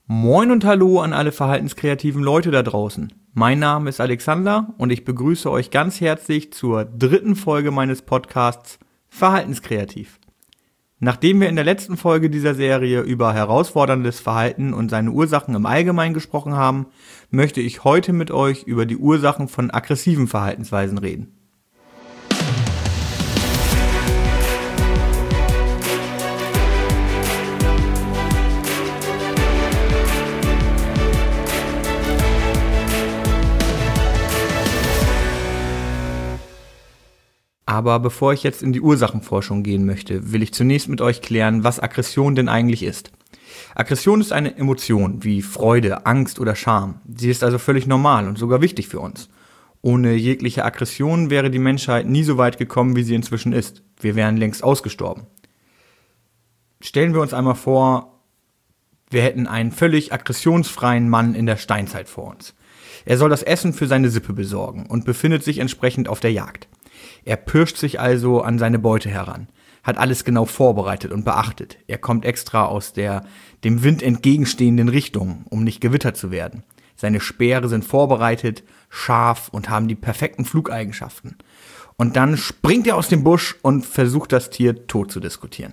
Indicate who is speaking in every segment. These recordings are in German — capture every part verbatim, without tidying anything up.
Speaker 1: Moin und hallo an alle verhaltenskreativen Leute da draußen. Mein Name ist Alexander und ich begrüße euch ganz herzlich zur dritten Folge meines Podcasts Verhaltenskreativ. Nachdem wir in der letzten Folge dieser Serie über herausforderndes Verhalten und seine Ursachen im Allgemeinen gesprochen haben, möchte ich heute mit euch über die Ursachen von aggressiven Verhaltensweisen reden. Aber bevor ich jetzt in die Ursachenforschung gehen möchte, will ich zunächst mit euch klären, was Aggression denn eigentlich ist. Aggression ist eine Emotion wie Freude, Angst oder Scham. Sie ist also völlig normal und sogar wichtig für uns. Ohne jegliche Aggression wäre die Menschheit nie so weit gekommen, wie sie inzwischen ist. Wir wären längst ausgestorben. Stellen wir uns einmal vor, wir hätten einen völlig aggressionsfreien Mann in der Steinzeit vor uns. Er soll das Essen für seine Sippe besorgen und befindet sich entsprechend auf der Jagd. Er pirscht sich also an seine Beute heran, hat alles genau vorbereitet und beachtet. Er kommt extra aus der dem Wind entgegenstehenden Richtung, um nicht gewittert zu werden. Seine Speere sind vorbereitet, scharf und haben die perfekten Flugeigenschaften. Und dann springt er aus dem Busch und versucht das Tier tot zu diskutieren.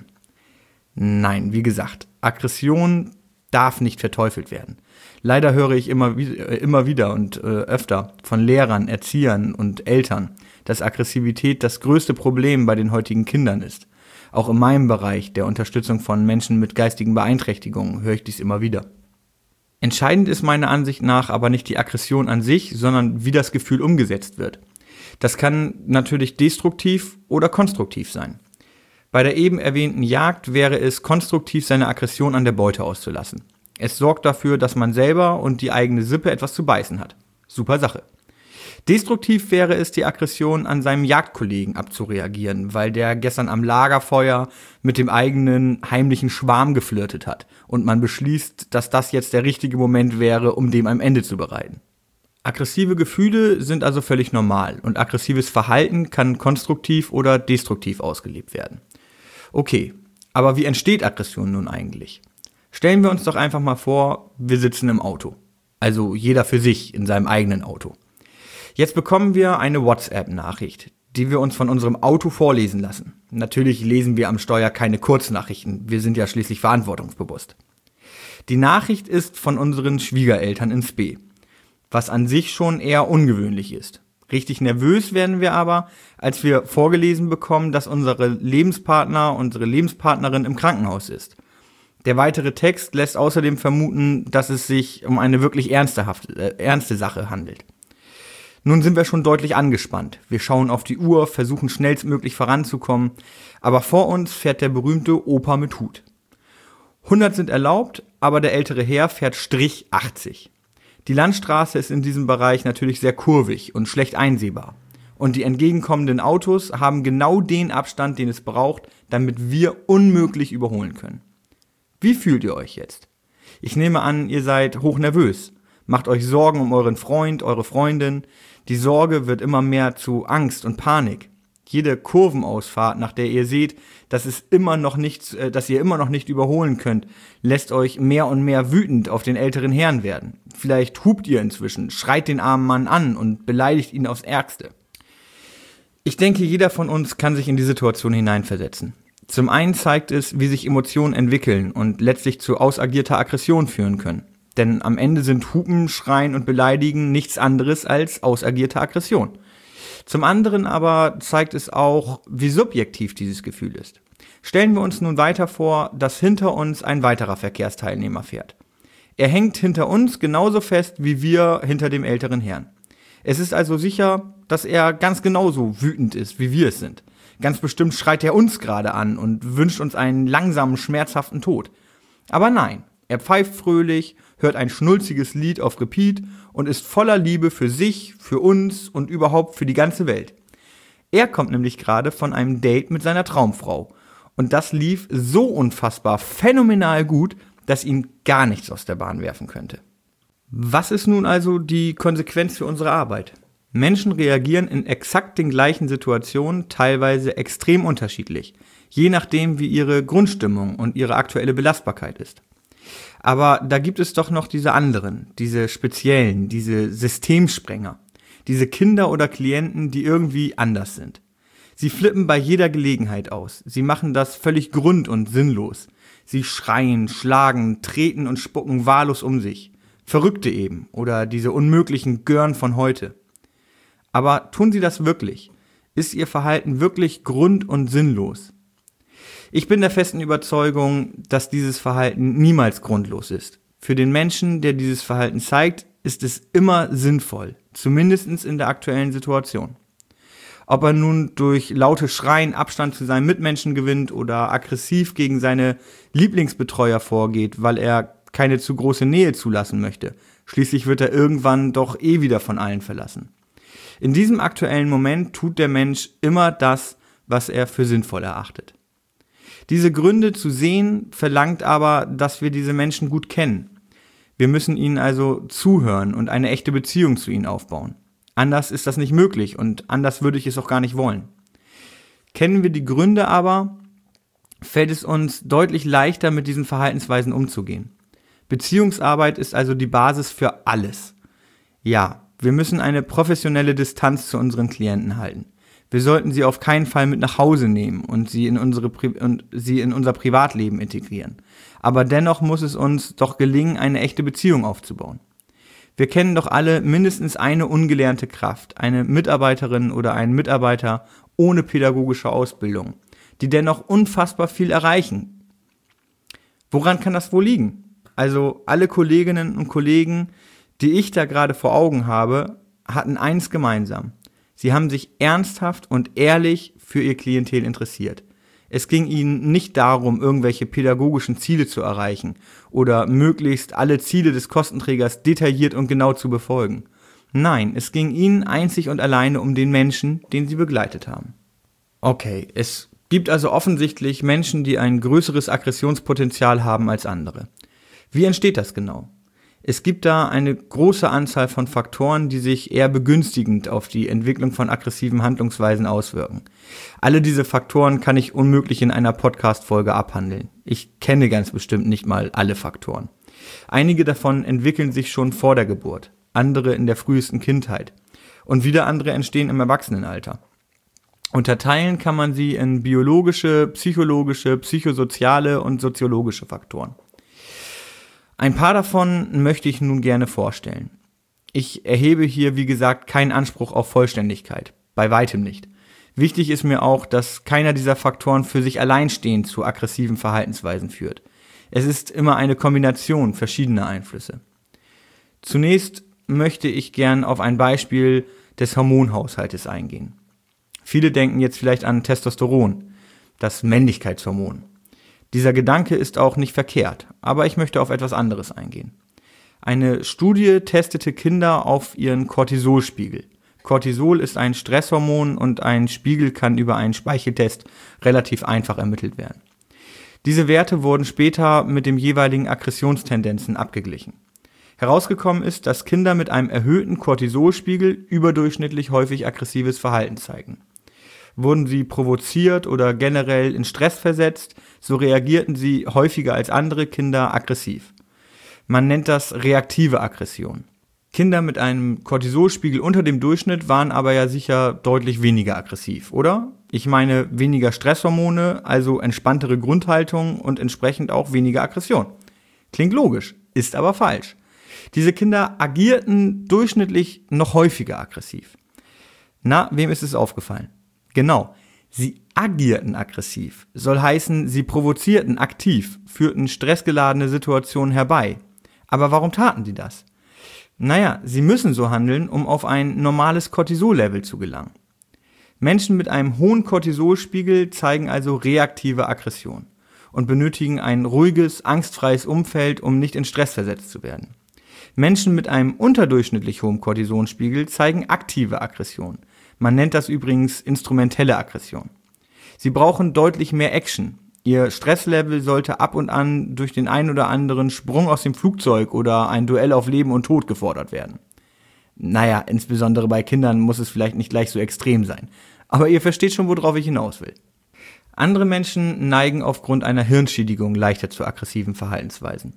Speaker 1: Nein, wie gesagt, Aggression darf nicht verteufelt werden. Leider höre ich immer, immer wieder und äh, öfter von Lehrern, Erziehern und Eltern, dass Aggressivität das größte Problem bei den heutigen Kindern ist. Auch in meinem Bereich der Unterstützung von Menschen mit geistigen Beeinträchtigungen höre ich dies immer wieder. Entscheidend ist meiner Ansicht nach aber nicht die Aggression an sich, sondern wie das Gefühl umgesetzt wird. Das kann natürlich destruktiv oder konstruktiv sein. Bei der eben erwähnten Jagd wäre es konstruktiv, seine Aggression an der Beute auszulassen. Es sorgt dafür, dass man selber und die eigene Sippe etwas zu beißen hat. Super Sache. Destruktiv wäre es, die Aggression an seinem Jagdkollegen abzureagieren, weil der gestern am Lagerfeuer mit dem eigenen heimlichen Schwarm geflirtet hat und man beschließt, dass das jetzt der richtige Moment wäre, um dem ein Ende zu bereiten. Aggressive Gefühle sind also völlig normal und aggressives Verhalten kann konstruktiv oder destruktiv ausgelebt werden. Okay, aber wie entsteht Aggression nun eigentlich? Stellen wir uns doch einfach mal vor, wir sitzen im Auto. Also jeder für sich in seinem eigenen Auto. Jetzt bekommen wir eine WhatsApp-Nachricht, die wir uns von unserem Auto vorlesen lassen. Natürlich lesen wir am Steuer keine Kurznachrichten, wir sind ja schließlich verantwortungsbewusst. Die Nachricht ist von unseren Schwiegereltern in Spee, was an sich schon eher ungewöhnlich ist. Richtig nervös werden wir aber, als wir vorgelesen bekommen, dass unsere Lebenspartner, unsere Lebenspartnerin im Krankenhaus ist. Der weitere Text lässt außerdem vermuten, dass es sich um eine wirklich ernsthafte, äh, ernste Sache handelt. Nun sind wir schon deutlich angespannt. Wir schauen auf die Uhr, versuchen schnellstmöglich voranzukommen, aber vor uns fährt der berühmte Opa mit Hut. hundert sind erlaubt, aber der ältere Herr fährt Strich achtzig. Die Landstraße ist in diesem Bereich natürlich sehr kurvig und schlecht einsehbar. Und die entgegenkommenden Autos haben genau den Abstand, den es braucht, damit wir unmöglich überholen können. Wie fühlt ihr euch jetzt? Ich nehme an, ihr seid hochnervös. Macht euch Sorgen um euren Freund, eure Freundin. Die Sorge wird immer mehr zu Angst und Panik. Jede Kurvenausfahrt, nach der ihr seht, dass es immer noch nicht, dass ihr immer noch nicht überholen könnt, lässt euch mehr und mehr wütend auf den älteren Herrn werden. Vielleicht hupt ihr inzwischen, schreit den armen Mann an und beleidigt ihn aufs Ärgste. Ich denke, jeder von uns kann sich in die Situation hineinversetzen. Zum einen zeigt es, wie sich Emotionen entwickeln und letztlich zu ausagierter Aggression führen können. Denn am Ende sind Hupen, Schreien und Beleidigen nichts anderes als ausagierte Aggression. Zum anderen aber zeigt es auch, wie subjektiv dieses Gefühl ist. Stellen wir uns nun weiter vor, dass hinter uns ein weiterer Verkehrsteilnehmer fährt. Er hängt hinter uns genauso fest wie wir hinter dem älteren Herrn. Es ist also sicher, dass er ganz genauso wütend ist, wie wir es sind. Ganz bestimmt schreit er uns gerade an und wünscht uns einen langsamen, schmerzhaften Tod. Aber nein, er pfeift fröhlich, hört ein schnulziges Lied auf Repeat und ist voller Liebe für sich, für uns und überhaupt für die ganze Welt. Er kommt nämlich gerade von einem Date mit seiner Traumfrau. Und das lief so unfassbar phänomenal gut, dass ihn gar nichts aus der Bahn werfen könnte. Was ist nun also die Konsequenz für unsere Arbeit? Menschen reagieren in exakt den gleichen Situationen teilweise extrem unterschiedlich, je nachdem wie ihre Grundstimmung und ihre aktuelle Belastbarkeit ist. Aber da gibt es doch noch diese anderen, diese speziellen, diese Systemsprenger, diese Kinder oder Klienten, die irgendwie anders sind. Sie flippen bei jeder Gelegenheit aus. Sie machen das völlig grund- und sinnlos. Sie schreien, schlagen, treten und spucken wahllos um sich. Verrückte eben oder diese unmöglichen Gören von heute. Aber tun sie das wirklich? Ist ihr Verhalten wirklich grund- und sinnlos? Ich bin der festen Überzeugung, dass dieses Verhalten niemals grundlos ist. Für den Menschen, der dieses Verhalten zeigt, ist es immer sinnvoll, zumindest in der aktuellen Situation. Ob er nun durch laute Schreien Abstand zu seinen Mitmenschen gewinnt oder aggressiv gegen seine Lieblingsbetreuer vorgeht, weil er keine zu große Nähe zulassen möchte. Schließlich wird er irgendwann doch eh wieder von allen verlassen. In diesem aktuellen Moment tut der Mensch immer das, was er für sinnvoll erachtet. Diese Gründe zu sehen, verlangt aber, dass wir diese Menschen gut kennen. Wir müssen ihnen also zuhören und eine echte Beziehung zu ihnen aufbauen. Anders ist das nicht möglich und anders würde ich es auch gar nicht wollen. Kennen wir die Gründe aber, fällt es uns deutlich leichter, mit diesen Verhaltensweisen umzugehen. Beziehungsarbeit ist also die Basis für alles. Ja, wir müssen eine professionelle Distanz zu unseren Klienten halten. Wir sollten sie auf keinen Fall mit nach Hause nehmen und sie in unsere Pri- und sie in unser Privatleben integrieren. Aber dennoch muss es uns doch gelingen, eine echte Beziehung aufzubauen. Wir kennen doch alle mindestens eine ungelernte Kraft, eine Mitarbeiterin oder einen Mitarbeiter ohne pädagogische Ausbildung, die dennoch unfassbar viel erreichen. Woran kann das wohl liegen? Also alle Kolleginnen und Kollegen, die ich da gerade vor Augen habe, hatten eins gemeinsam. Sie haben sich ernsthaft und ehrlich für ihr Klientel interessiert. Es ging ihnen nicht darum, irgendwelche pädagogischen Ziele zu erreichen oder möglichst alle Ziele des Kostenträgers detailliert und genau zu befolgen. Nein, es ging ihnen einzig und alleine um den Menschen, den sie begleitet haben. Okay, es gibt also offensichtlich Menschen, die ein größeres Aggressionspotenzial haben als andere. Wie entsteht das genau? Es gibt da eine große Anzahl von Faktoren, die sich eher begünstigend auf die Entwicklung von aggressiven Handlungsweisen auswirken. Alle diese Faktoren kann ich unmöglich in einer Podcast-Folge abhandeln. Ich kenne ganz bestimmt nicht mal alle Faktoren. Einige davon entwickeln sich schon vor der Geburt, andere in der frühesten Kindheit und wieder andere entstehen im Erwachsenenalter. Unterteilen kann man sie in biologische, psychologische, psychosoziale und soziologische Faktoren. Ein paar davon möchte ich nun gerne vorstellen. Ich erhebe hier, wie gesagt, keinen Anspruch auf Vollständigkeit. Bei weitem nicht. Wichtig ist mir auch, dass keiner dieser Faktoren für sich alleinstehend zu aggressiven Verhaltensweisen führt. Es ist immer eine Kombination verschiedener Einflüsse. Zunächst möchte ich gern auf ein Beispiel des Hormonhaushaltes eingehen. Viele denken jetzt vielleicht an Testosteron, das Männlichkeitshormon. Dieser Gedanke ist auch nicht verkehrt, aber ich möchte auf etwas anderes eingehen. Eine Studie testete Kinder auf ihren Cortisolspiegel. Cortisol ist ein Stresshormon und ein Spiegel kann über einen Speicheltest relativ einfach ermittelt werden. Diese Werte wurden später mit den jeweiligen Aggressionstendenzen abgeglichen. Herausgekommen ist, dass Kinder mit einem erhöhten Cortisolspiegel überdurchschnittlich häufig aggressives Verhalten zeigen. Wurden sie provoziert oder generell in Stress versetzt, so reagierten sie häufiger als andere Kinder aggressiv. Man nennt das reaktive Aggression. Kinder mit einem Cortisolspiegel unter dem Durchschnitt waren aber ja sicher deutlich weniger aggressiv, oder? Ich meine weniger Stresshormone, also entspanntere Grundhaltung und entsprechend auch weniger Aggression. Klingt logisch, ist aber falsch. Diese Kinder agierten durchschnittlich noch häufiger aggressiv. Na, wem ist es aufgefallen? Genau, sie agierten aggressiv, soll heißen, sie provozierten aktiv, führten stressgeladene Situationen herbei. Aber warum taten die das? Naja, sie müssen so handeln, um auf ein normales Cortisol-Level zu gelangen. Menschen mit einem hohen Cortisolspiegel zeigen also reaktive Aggression und benötigen ein ruhiges, angstfreies Umfeld, um nicht in Stress versetzt zu werden. Menschen mit einem unterdurchschnittlich hohen Cortisolspiegel zeigen aktive Aggression. Man nennt das übrigens instrumentelle Aggression. Sie brauchen deutlich mehr Action. Ihr Stresslevel sollte ab und an durch den ein oder anderen Sprung aus dem Flugzeug oder ein Duell auf Leben und Tod gefordert werden. Naja, insbesondere bei Kindern muss es vielleicht nicht gleich so extrem sein. Aber ihr versteht schon, worauf ich hinaus will. Andere Menschen neigen aufgrund einer Hirnschädigung leichter zu aggressiven Verhaltensweisen.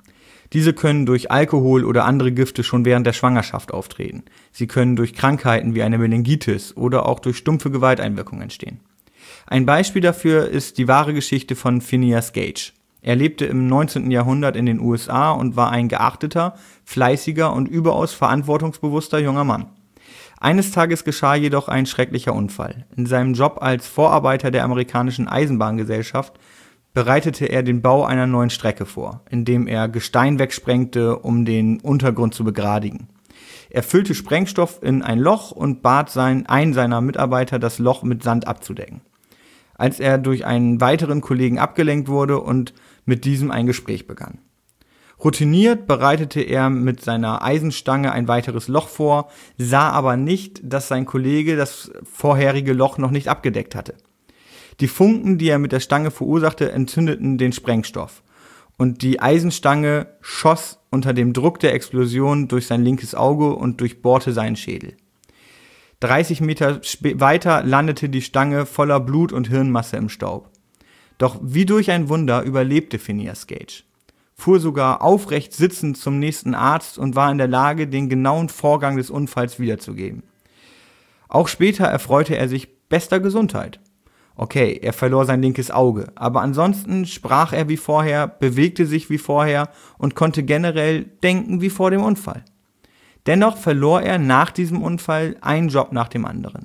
Speaker 1: Diese können durch Alkohol oder andere Gifte schon während der Schwangerschaft auftreten. Sie können durch Krankheiten wie eine Meningitis oder auch durch stumpfe Gewalteinwirkungen entstehen. Ein Beispiel dafür ist die wahre Geschichte von Phineas Gage. Er lebte im neunzehnten Jahrhundert in den U S A und war ein geachteter, fleißiger und überaus verantwortungsbewusster junger Mann. Eines Tages geschah jedoch ein schrecklicher Unfall. In seinem Job als Vorarbeiter der amerikanischen Eisenbahngesellschaft bereitete er den Bau einer neuen Strecke vor, indem er Gestein wegsprengte, um den Untergrund zu begradigen. Er füllte Sprengstoff in ein Loch und bat sein, einen seiner Mitarbeiter, das Loch mit Sand abzudecken. Als er durch einen weiteren Kollegen abgelenkt wurde und mit diesem ein Gespräch begann. Routiniert bereitete er mit seiner Eisenstange ein weiteres Loch vor, sah aber nicht, dass sein Kollege das vorherige Loch noch nicht abgedeckt hatte. Die Funken, die er mit der Stange verursachte, entzündeten den Sprengstoff. Und die Eisenstange schoss unter dem Druck der Explosion durch sein linkes Auge und durchbohrte seinen Schädel. dreißig Meter weiter landete die Stange voller Blut und Hirnmasse im Staub. Doch wie durch ein Wunder überlebte Phineas Gage, fuhr sogar aufrecht sitzend zum nächsten Arzt und war in der Lage, den genauen Vorgang des Unfalls wiederzugeben. Auch später erfreute er sich bester Gesundheit. Okay, er verlor sein linkes Auge, aber ansonsten sprach er wie vorher, bewegte sich wie vorher und konnte generell denken wie vor dem Unfall. Dennoch verlor er nach diesem Unfall einen Job nach dem anderen.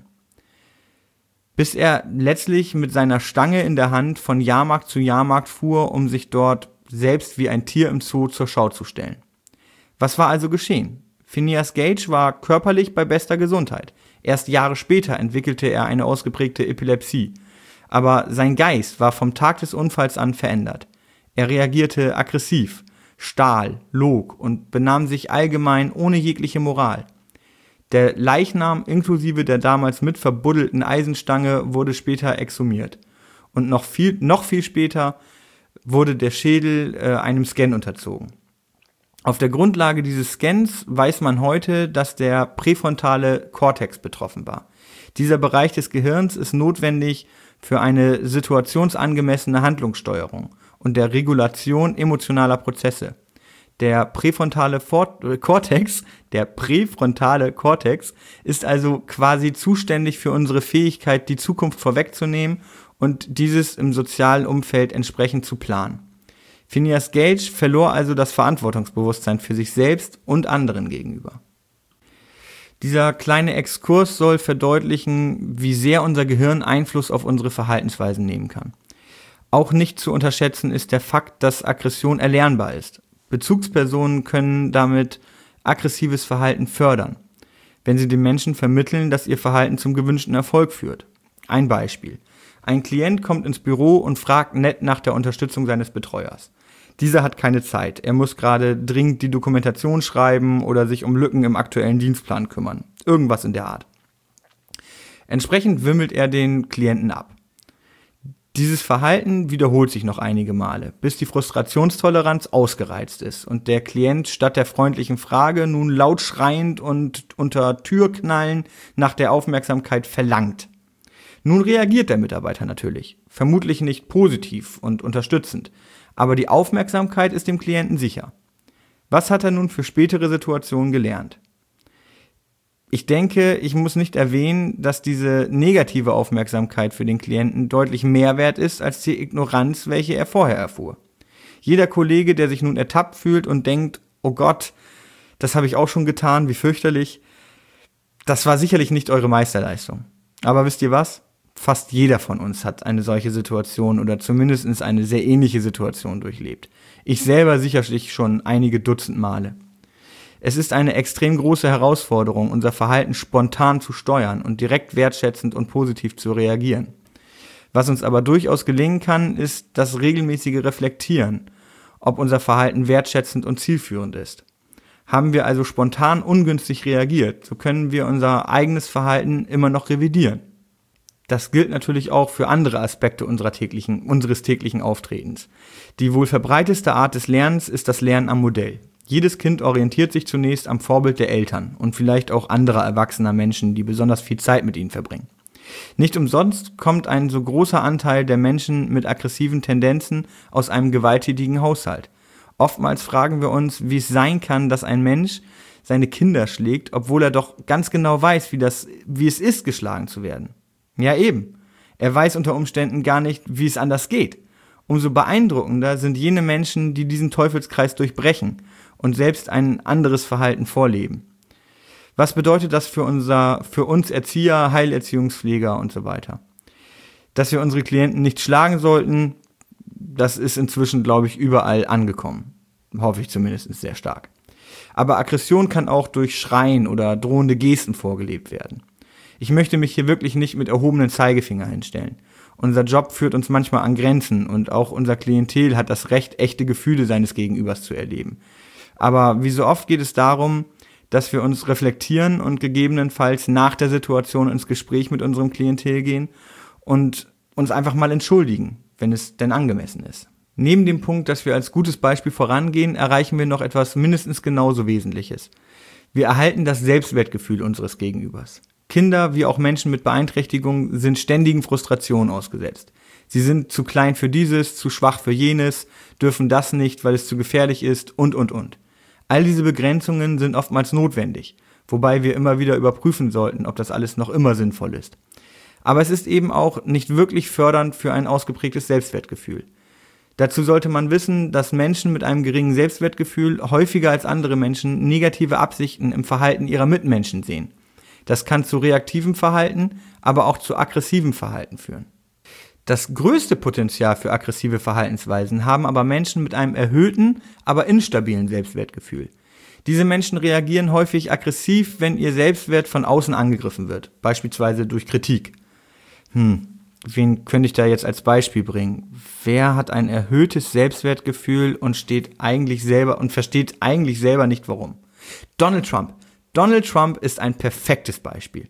Speaker 1: Bis er letztlich mit seiner Stange in der Hand von Jahrmarkt zu Jahrmarkt fuhr, um sich dort selbst wie ein Tier im Zoo zur Schau zu stellen. Was war also geschehen? Phineas Gage war körperlich bei bester Gesundheit. Erst Jahre später entwickelte er eine ausgeprägte Epilepsie. Aber sein Geist war vom Tag des Unfalls an verändert. Er reagierte aggressiv, stahl, log und benahm sich allgemein ohne jegliche Moral. Der Leichnam inklusive der damals mit verbuddelten Eisenstange wurde später exhumiert. Und noch viel, noch viel später wurde der Schädel äh, einem Scan unterzogen. Auf der Grundlage dieses Scans weiß man heute, dass der präfrontale Kortex betroffen war. Dieser Bereich des Gehirns ist notwendig für eine situationsangemessene Handlungssteuerung und der Regulation emotionaler Prozesse. Der präfrontale Kortex, der präfrontale Kortex ist also quasi zuständig für unsere Fähigkeit, die Zukunft vorwegzunehmen und dieses im sozialen Umfeld entsprechend zu planen. Phineas Gage verlor also das Verantwortungsbewusstsein für sich selbst und anderen gegenüber. Dieser kleine Exkurs soll verdeutlichen, wie sehr unser Gehirn Einfluss auf unsere Verhaltensweisen nehmen kann. Auch nicht zu unterschätzen ist der Fakt, dass Aggression erlernbar ist. Bezugspersonen können damit aggressives Verhalten fördern, wenn sie den Menschen vermitteln, dass ihr Verhalten zum gewünschten Erfolg führt. Ein Beispiel. Ein Klient kommt ins Büro und fragt nett nach der Unterstützung seines Betreuers. Dieser hat keine Zeit. Er muss gerade dringend die Dokumentation schreiben oder sich um Lücken im aktuellen Dienstplan kümmern. Irgendwas in der Art. Entsprechend wimmelt er den Klienten ab. Dieses Verhalten wiederholt sich noch einige Male, bis die Frustrationstoleranz ausgereizt ist und der Klient statt der freundlichen Frage nun laut schreiend und unter Türknallen nach der Aufmerksamkeit verlangt. Nun reagiert der Mitarbeiter natürlich, vermutlich nicht positiv und unterstützend, aber die Aufmerksamkeit ist dem Klienten sicher. Was hat er nun für spätere Situationen gelernt? Ich denke, ich muss nicht erwähnen, dass diese negative Aufmerksamkeit für den Klienten deutlich mehr wert ist als die Ignoranz, welche er vorher erfuhr. Jeder Kollege, der sich nun ertappt fühlt und denkt, oh Gott, das habe ich auch schon getan, wie fürchterlich, das war sicherlich nicht eure Meisterleistung. Aber wisst ihr was? Fast jeder von uns hat eine solche Situation oder zumindest eine sehr ähnliche Situation durchlebt. Ich selber sicherlich schon einige Dutzend Male. Es ist eine extrem große Herausforderung, unser Verhalten spontan zu steuern und direkt wertschätzend und positiv zu reagieren. Was uns aber durchaus gelingen kann, ist das regelmäßige Reflektieren, ob unser Verhalten wertschätzend und zielführend ist. Haben wir also spontan ungünstig reagiert, so können wir unser eigenes Verhalten immer noch revidieren. Das gilt natürlich auch für andere Aspekte unserer täglichen, unseres täglichen Auftretens. Die wohl verbreiteste Art des Lernens ist das Lernen am Modell. Jedes Kind orientiert sich zunächst am Vorbild der Eltern und vielleicht auch anderer erwachsener Menschen, die besonders viel Zeit mit ihnen verbringen. Nicht umsonst kommt ein so großer Anteil der Menschen mit aggressiven Tendenzen aus einem gewalttätigen Haushalt. Oftmals fragen wir uns, wie es sein kann, dass ein Mensch seine Kinder schlägt, obwohl er doch ganz genau weiß, wie das, wie es ist, geschlagen zu werden. Ja eben, er weiß unter Umständen gar nicht, wie es anders geht. Umso beeindruckender sind jene Menschen, die diesen Teufelskreis durchbrechen und selbst ein anderes Verhalten vorleben. Was bedeutet das für unser, für uns Erzieher, Heilerziehungspfleger und so weiter? Dass wir unsere Klienten nicht schlagen sollten, das ist inzwischen, glaube ich, überall angekommen. Hoffe ich zumindest sehr stark. Aber Aggression kann auch durch Schreien oder drohende Gesten vorgelebt werden. Ich möchte mich hier wirklich nicht mit erhobenen Zeigefinger hinstellen. Unser Job führt uns manchmal an Grenzen und auch unser Klientel hat das Recht, echte Gefühle seines Gegenübers zu erleben. Aber wie so oft geht es darum, dass wir uns reflektieren und gegebenenfalls nach der Situation ins Gespräch mit unserem Klientel gehen und uns einfach mal entschuldigen, wenn es denn angemessen ist. Neben dem Punkt, dass wir als gutes Beispiel vorangehen, erreichen wir noch etwas mindestens genauso Wesentliches. Wir erhalten das Selbstwertgefühl unseres Gegenübers. Kinder wie auch Menschen mit Beeinträchtigungen sind ständigen Frustrationen ausgesetzt. Sie sind zu klein für dieses, zu schwach für jenes, dürfen das nicht, weil es zu gefährlich ist und, und, und. All diese Begrenzungen sind oftmals notwendig, wobei wir immer wieder überprüfen sollten, ob das alles noch immer sinnvoll ist. Aber es ist eben auch nicht wirklich fördernd für ein ausgeprägtes Selbstwertgefühl. Dazu sollte man wissen, dass Menschen mit einem geringen Selbstwertgefühl häufiger als andere Menschen negative Absichten im Verhalten ihrer Mitmenschen sehen. Das kann zu reaktivem Verhalten, aber auch zu aggressivem Verhalten führen. Das größte Potenzial für aggressive Verhaltensweisen haben aber Menschen mit einem erhöhten, aber instabilen Selbstwertgefühl. Diese Menschen reagieren häufig aggressiv, wenn ihr Selbstwert von außen angegriffen wird, beispielsweise durch Kritik. Hm, wen könnte ich da jetzt als Beispiel bringen? Wer hat ein erhöhtes Selbstwertgefühl und steht eigentlich selber und versteht eigentlich selber nicht warum? Donald Trump. Donald Trump ist ein perfektes Beispiel.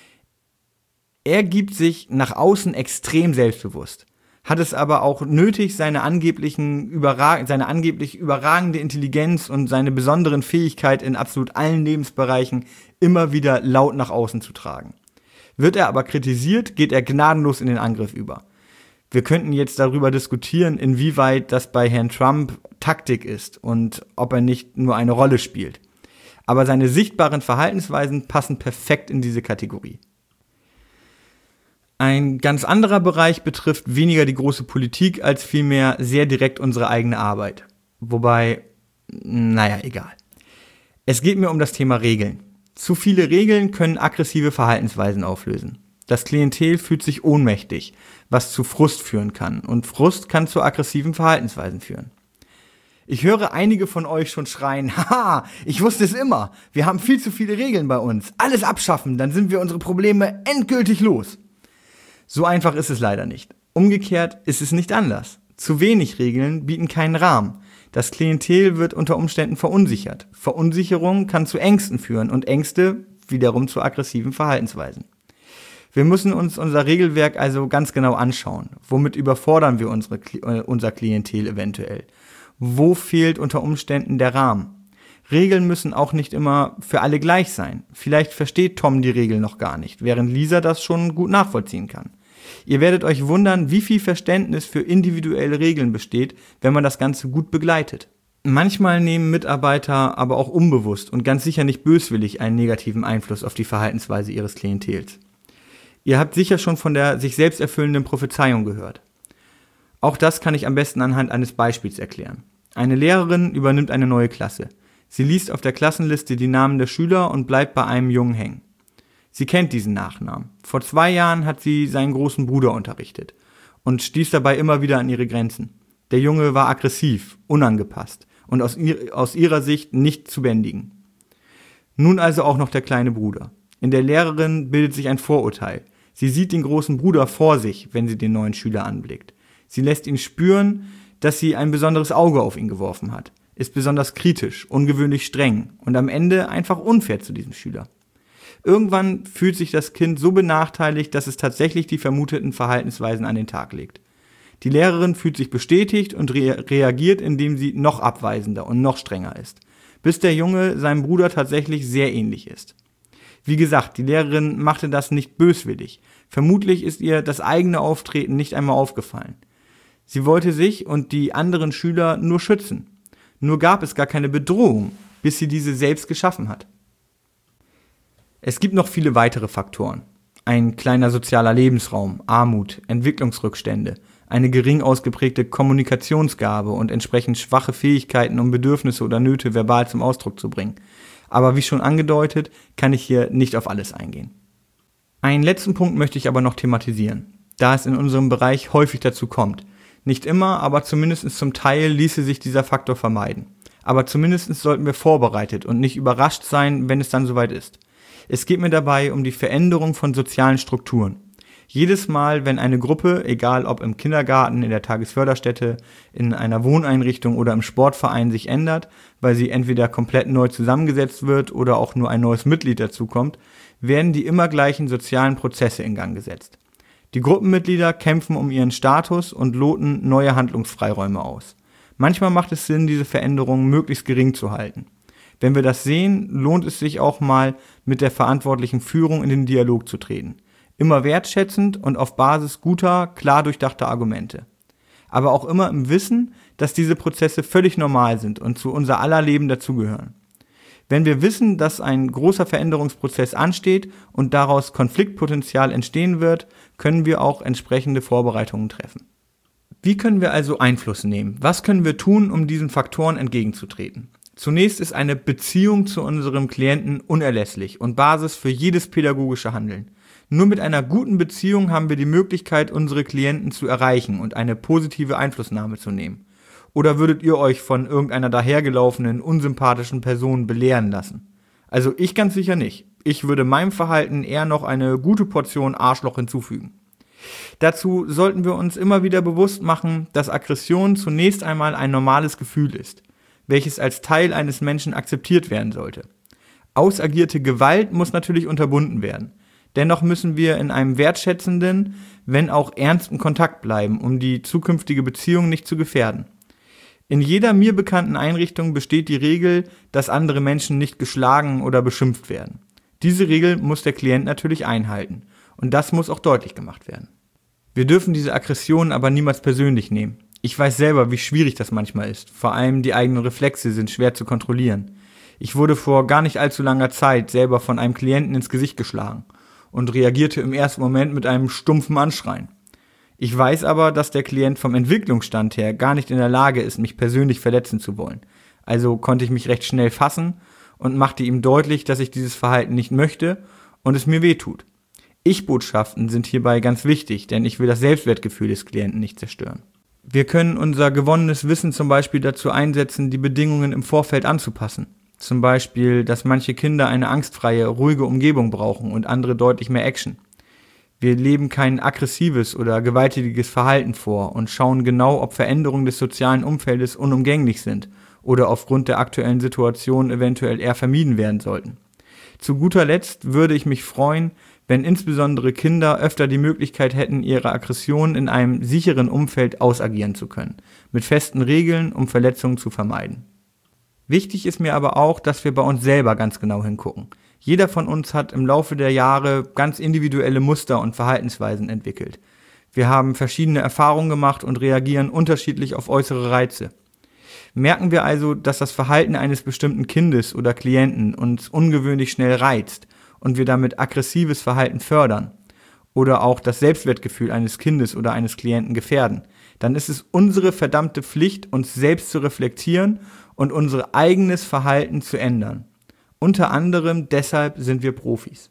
Speaker 1: Er gibt sich nach außen extrem selbstbewusst, hat es aber auch nötig, seine, angeblichen überrag- seine angeblich überragende Intelligenz und seine besonderen Fähigkeit in absolut allen Lebensbereichen immer wieder laut nach außen zu tragen. Wird er aber kritisiert, geht er gnadenlos in den Angriff über. Wir könnten jetzt darüber diskutieren, inwieweit das bei Herrn Trump Taktik ist und ob er nicht nur eine Rolle spielt. Aber seine sichtbaren Verhaltensweisen passen perfekt in diese Kategorie. Ein ganz anderer Bereich betrifft weniger die große Politik als vielmehr sehr direkt unsere eigene Arbeit. Wobei, naja, egal. Es geht mir um das Thema Regeln. Zu viele Regeln können aggressive Verhaltensweisen auflösen. Das Klientel fühlt sich ohnmächtig, was zu Frust führen kann. Und Frust kann zu aggressiven Verhaltensweisen führen. Ich höre einige von euch schon schreien, haha, ich wusste es immer. Wir haben viel zu viele Regeln bei uns. Alles abschaffen, dann sind wir unsere Probleme endgültig los. So einfach ist es leider nicht. Umgekehrt ist es nicht anders. Zu wenig Regeln bieten keinen Rahmen. Das Klientel wird unter Umständen verunsichert. Verunsicherung kann zu Ängsten führen und Ängste wiederum zu aggressiven Verhaltensweisen. Wir müssen uns unser Regelwerk also ganz genau anschauen. Womit überfordern wir unsere, unser Klientel eventuell? Wo fehlt unter Umständen der Rahmen? Regeln müssen auch nicht immer für alle gleich sein. Vielleicht versteht Tom die Regel noch gar nicht, während Lisa das schon gut nachvollziehen kann. Ihr werdet euch wundern, wie viel Verständnis für individuelle Regeln besteht, wenn man das Ganze gut begleitet. Manchmal nehmen Mitarbeiter aber auch unbewusst und ganz sicher nicht böswillig einen negativen Einfluss auf die Verhaltensweise ihres Klientels. Ihr habt sicher schon von der sich selbst erfüllenden Prophezeiung gehört. Auch das kann ich am besten anhand eines Beispiels erklären. Eine Lehrerin übernimmt eine neue Klasse. Sie liest auf der Klassenliste die Namen der Schüler und bleibt bei einem Jungen hängen. Sie kennt diesen Nachnamen. Vor zwei Jahren hat sie seinen großen Bruder unterrichtet und stieß dabei immer wieder an ihre Grenzen. Der Junge war aggressiv, unangepasst und aus, ihr, aus ihrer Sicht nicht zu bändigen. Nun also auch noch der kleine Bruder. In der Lehrerin bildet sich ein Vorurteil. Sie sieht den großen Bruder vor sich, wenn sie den neuen Schüler anblickt. Sie lässt ihn spüren, dass sie ein besonderes Auge auf ihn geworfen hat, ist besonders kritisch, ungewöhnlich streng und am Ende einfach unfair zu diesem Schüler. Irgendwann fühlt sich das Kind so benachteiligt, dass es tatsächlich die vermuteten Verhaltensweisen an den Tag legt. Die Lehrerin fühlt sich bestätigt und re- reagiert, indem sie noch abweisender und noch strenger ist, bis der Junge seinem Bruder tatsächlich sehr ähnlich ist. Wie gesagt, die Lehrerin machte das nicht böswillig. Vermutlich ist ihr das eigene Auftreten nicht einmal aufgefallen. Sie wollte sich und die anderen Schüler nur schützen. Nur gab es gar keine Bedrohung, bis sie diese selbst geschaffen hat. Es gibt noch viele weitere Faktoren. Ein kleiner sozialer Lebensraum, Armut, Entwicklungsrückstände, eine gering ausgeprägte Kommunikationsgabe und entsprechend schwache Fähigkeiten, um Bedürfnisse oder Nöte verbal zum Ausdruck zu bringen. Aber wie schon angedeutet, kann ich hier nicht auf alles eingehen. Einen letzten Punkt möchte ich aber noch thematisieren, da es in unserem Bereich häufig dazu kommt. Nicht immer, aber zumindest zum Teil ließe sich dieser Faktor vermeiden. Aber zumindest sollten wir vorbereitet und nicht überrascht sein, wenn es dann soweit ist. Es geht mir dabei um die Veränderung von sozialen Strukturen. Jedes Mal, wenn eine Gruppe, egal ob im Kindergarten, in der Tagesförderstätte, in einer Wohneinrichtung oder im Sportverein sich ändert, weil sie entweder komplett neu zusammengesetzt wird oder auch nur ein neues Mitglied dazukommt, werden die immer gleichen sozialen Prozesse in Gang gesetzt. Die Gruppenmitglieder kämpfen um ihren Status und loten neue Handlungsfreiräume aus. Manchmal macht es Sinn, diese Veränderungen möglichst gering zu halten. Wenn wir das sehen, lohnt es sich auch mal, mit der verantwortlichen Führung in den Dialog zu treten. Immer wertschätzend und auf Basis guter, klar durchdachter Argumente. Aber auch immer im Wissen, dass diese Prozesse völlig normal sind und zu unser aller Leben dazugehören. Wenn wir wissen, dass ein großer Veränderungsprozess ansteht und daraus Konfliktpotenzial entstehen wird, können wir auch entsprechende Vorbereitungen treffen. Wie können wir also Einfluss nehmen? Was können wir tun, um diesen Faktoren entgegenzutreten? Zunächst ist eine Beziehung zu unserem Klienten unerlässlich und Basis für jedes pädagogische Handeln. Nur mit einer guten Beziehung haben wir die Möglichkeit, unsere Klienten zu erreichen und eine positive Einflussnahme zu nehmen. Oder würdet ihr euch von irgendeiner dahergelaufenen, unsympathischen Person belehren lassen? Also ich ganz sicher nicht. Ich würde meinem Verhalten eher noch eine gute Portion Arschloch hinzufügen. Dazu sollten wir uns immer wieder bewusst machen, dass Aggression zunächst einmal ein normales Gefühl ist, welches als Teil eines Menschen akzeptiert werden sollte. Ausagierte Gewalt muss natürlich unterbunden werden. Dennoch müssen wir in einem wertschätzenden, wenn auch ernsten Kontakt bleiben, um die zukünftige Beziehung nicht zu gefährden. In jeder mir bekannten Einrichtung besteht die Regel, dass andere Menschen nicht geschlagen oder beschimpft werden. Diese Regel muss der Klient natürlich einhalten und das muss auch deutlich gemacht werden. Wir dürfen diese Aggressionen aber niemals persönlich nehmen. Ich weiß selber, wie schwierig das manchmal ist. Vor allem die eigenen Reflexe sind schwer zu kontrollieren. Ich wurde vor gar nicht allzu langer Zeit selber von einem Klienten ins Gesicht geschlagen und reagierte im ersten Moment mit einem stumpfen Anschreien. Ich weiß aber, dass der Klient vom Entwicklungsstand her gar nicht in der Lage ist, mich persönlich verletzen zu wollen. Also konnte ich mich recht schnell fassen und machte ihm deutlich, dass ich dieses Verhalten nicht möchte und es mir wehtut. Ich-Botschaften sind hierbei ganz wichtig, denn ich will das Selbstwertgefühl des Klienten nicht zerstören. Wir können unser gewonnenes Wissen zum Beispiel dazu einsetzen, die Bedingungen im Vorfeld anzupassen. Zum Beispiel, dass manche Kinder eine angstfreie, ruhige Umgebung brauchen und andere deutlich mehr Action. Wir leben kein aggressives oder gewalttätiges Verhalten vor und schauen genau, ob Veränderungen des sozialen Umfeldes unumgänglich sind oder aufgrund der aktuellen Situation eventuell eher vermieden werden sollten. Zu guter Letzt würde ich mich freuen, wenn insbesondere Kinder öfter die Möglichkeit hätten, ihre Aggression in einem sicheren Umfeld ausagieren zu können, mit festen Regeln, um Verletzungen zu vermeiden. Wichtig ist mir aber auch, dass wir bei uns selber ganz genau hingucken. Jeder von uns hat im Laufe der Jahre ganz individuelle Muster und Verhaltensweisen entwickelt. Wir haben verschiedene Erfahrungen gemacht und reagieren unterschiedlich auf äußere Reize. Merken wir also, dass das Verhalten eines bestimmten Kindes oder Klienten uns ungewöhnlich schnell reizt und wir damit aggressives Verhalten fördern oder auch das Selbstwertgefühl eines Kindes oder eines Klienten gefährden, dann ist es unsere verdammte Pflicht, uns selbst zu reflektieren und unser eigenes Verhalten zu ändern. Unter anderem deshalb sind wir Profis.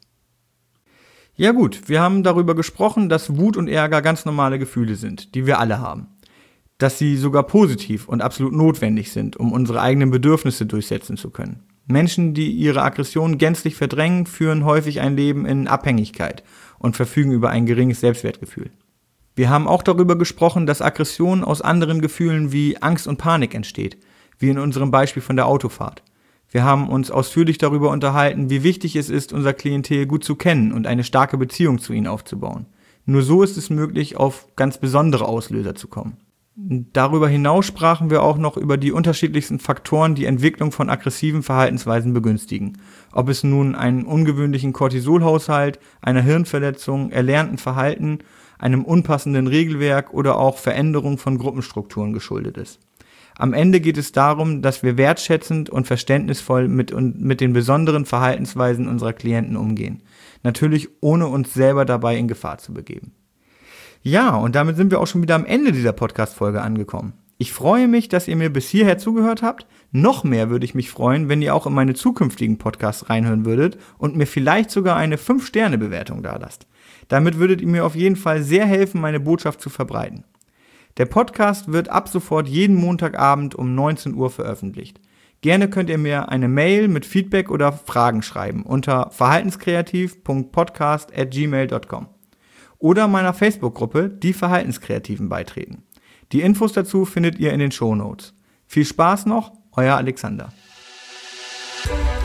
Speaker 1: Ja gut, wir haben darüber gesprochen, dass Wut und Ärger ganz normale Gefühle sind, die wir alle haben. Dass sie sogar positiv und absolut notwendig sind, um unsere eigenen Bedürfnisse durchsetzen zu können. Menschen, die ihre Aggression gänzlich verdrängen, führen häufig ein Leben in Abhängigkeit und verfügen über ein geringes Selbstwertgefühl. Wir haben auch darüber gesprochen, dass Aggression aus anderen Gefühlen wie Angst und Panik entsteht, wie in unserem Beispiel von der Autofahrt. Wir haben uns ausführlich darüber unterhalten, wie wichtig es ist, unser Klientel gut zu kennen und eine starke Beziehung zu ihnen aufzubauen. Nur so ist es möglich, auf ganz besondere Auslöser zu kommen. Darüber hinaus sprachen wir auch noch über die unterschiedlichsten Faktoren, die Entwicklung von aggressiven Verhaltensweisen begünstigen. Ob es nun einen ungewöhnlichen Cortisolhaushalt, einer Hirnverletzung, erlernten Verhalten, einem unpassenden Regelwerk oder auch Veränderung von Gruppenstrukturen geschuldet ist. Am Ende geht es darum, dass wir wertschätzend und verständnisvoll mit, mit den besonderen Verhaltensweisen unserer Klienten umgehen. Natürlich ohne uns selber dabei in Gefahr zu begeben. Ja, und damit sind wir auch schon wieder am Ende dieser Podcast-Folge angekommen. Ich freue mich, dass ihr mir bis hierher zugehört habt. Noch mehr würde ich mich freuen, wenn ihr auch in meine zukünftigen Podcasts reinhören würdet und mir vielleicht sogar eine fünf Sterne Bewertung dalasst. Damit würdet ihr mir auf jeden Fall sehr helfen, meine Botschaft zu verbreiten. Der Podcast wird ab sofort jeden Montagabend um neunzehn Uhr veröffentlicht. Gerne könnt ihr mir eine Mail mit Feedback oder Fragen schreiben unter verhaltenskreativ punkt podcast at gmail punkt com oder meiner Facebook-Gruppe Die Verhaltenskreativen beitreten. Die Infos dazu findet ihr in den Shownotes. Viel Spaß noch, euer Alexander.